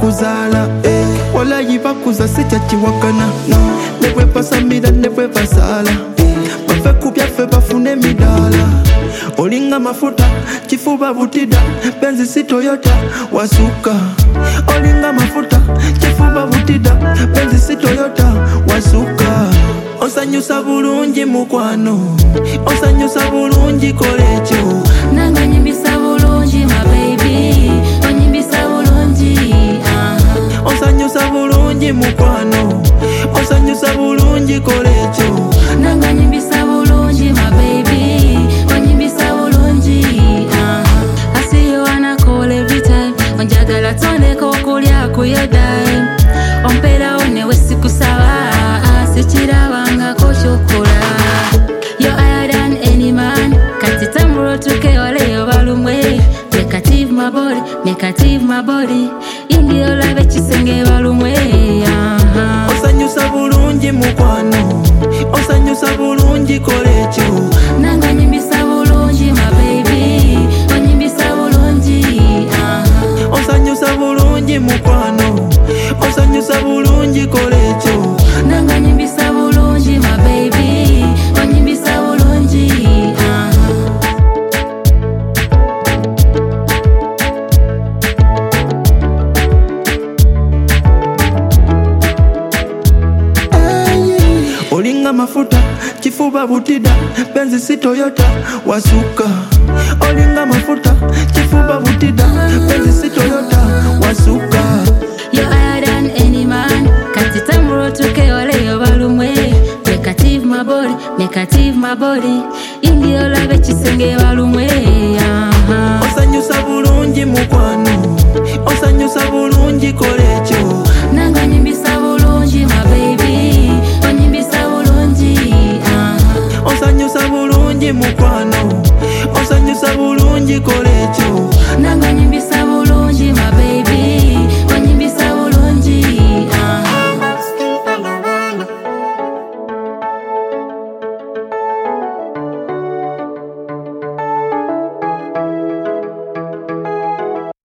bakuzaala walayi bakuza sikyakiwakana ne bwe basamira ne bwe basaala bave ku byaffe bafune emidaala olinga mafuta kifuba butida benzi si Toyota wasuka olinga mafuta kifuba butida benzi si Toyota wasuka osanyusa bulungi mukwano osanyusa bulungi kolekyo nanga nyimbisa bulungi my baby onyimbisa bulungi osanyusa bulungi mukwano osanyusa bulungi kolekyo nanga nyimbisa bulungi my baby onyimbisa bulungi I see you wanna call every time onjagala tondeka okulya kuyodaye omperawo newe sikusaba sikirabangako kyokola yo higher than any man kati tambula otuke waleyo balumwe mekative my body indi olabe kisenge balumwe osanyusa bulungi mukwano osanyusa bulungi kolekyo nanga nyimbisa bulungi my baby onyimbisa bulungi osanyusa bulungi mukwano osanyusa bulungi kolekyo nanga nyimbisa bulungi my baby onyimbisa bulungi olinga mafuta kifuba butida benzi si Toyota wasuka olinga mafuta kifuba butida benzi si Toyota wasuka yo higher than any man kati tambula otuke waleyo balumwe mekative my body indi olabe kisenge balumwe osanyusa bulungi mukwano osanyusa bulungi kolekyo nanga nyimbisa bulungi my baby onyimbisa bulungi osanyusa bulungi mukwano osanyusa bulungi kolekyo nanga nyimbisa bulungi my baby